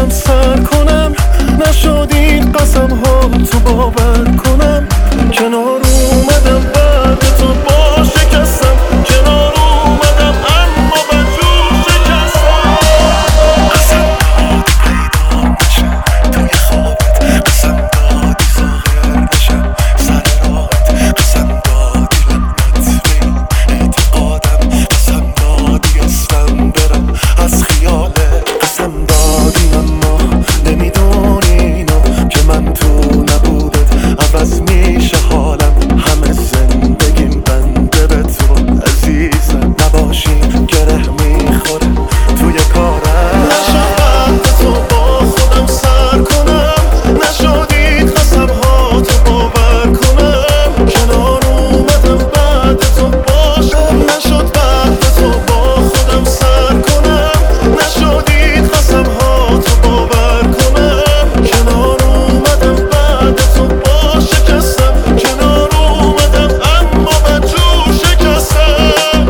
خودم سر کنم، نشد این قسم ها تو باور کنم. کنار اومدم بعد تو با شکستم، کنار اومدم اما بدجور شکستم. قسم دادی پیدام نشم توی خوابت، قسم دادی ظاهر نشم سر راهت، قسم دادی لعنت به این اعتقادم، قسم دادی اصلا برم از خیالت، قسم دادی اما نمیدونی اینو که من تو نبودت عوض میشه حالم. همه زندگیم بنده به تو عزیزم، نباشی گره میخوره توی کارم. نشد بعد تو با خودم سر کنم، نشدید قسم ها تو باور کنم. کنار اومدم بعد تو باشم، نشد بعد تو با خودم سر کنم، نشدید قسم ها تو باور کنم. کنار اومدم بعد تو با شکستم، کنار اومدم اما بدجور شکستم.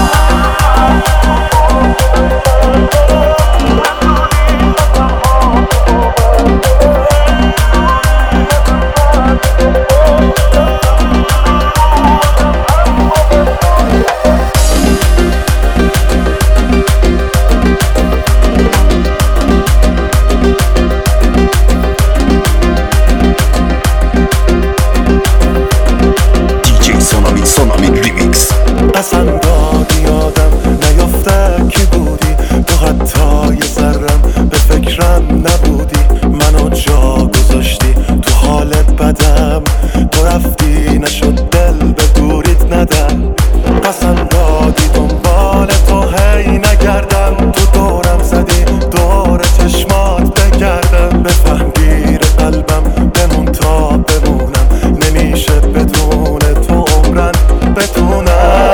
DJ Sonami Remix. قسم دادی آدم نیافته کی بودی، تو حتی یه ذرم به فکرم نبودی. منو جا گذاشتی تو حال بدم، تو رفتی نشد دل به دوریت ندم. قسم دادی دنبال تو هی نگردم، تو دورم زدی دور چشمات بگردم. بفهم گیر قلبم بمون تا بمونم، نمیشه بدون تو عمرن بتونم.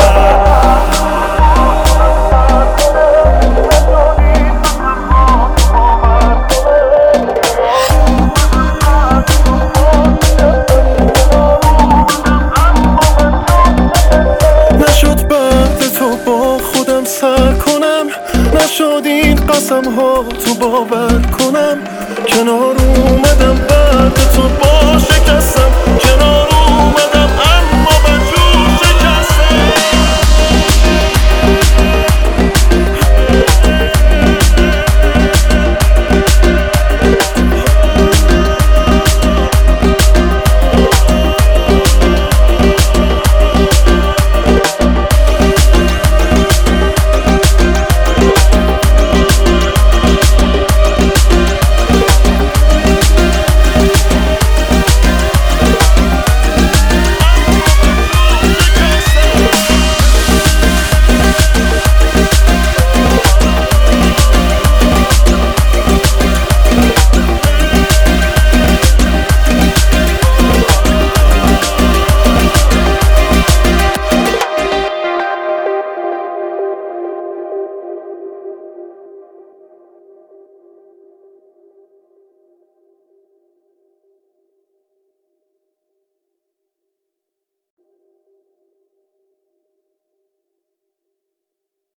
نشد بعد تو با خودم سر کنم، نشد این قسم ها تو باور کنم. کنار اومدم بعد تو با شکستم،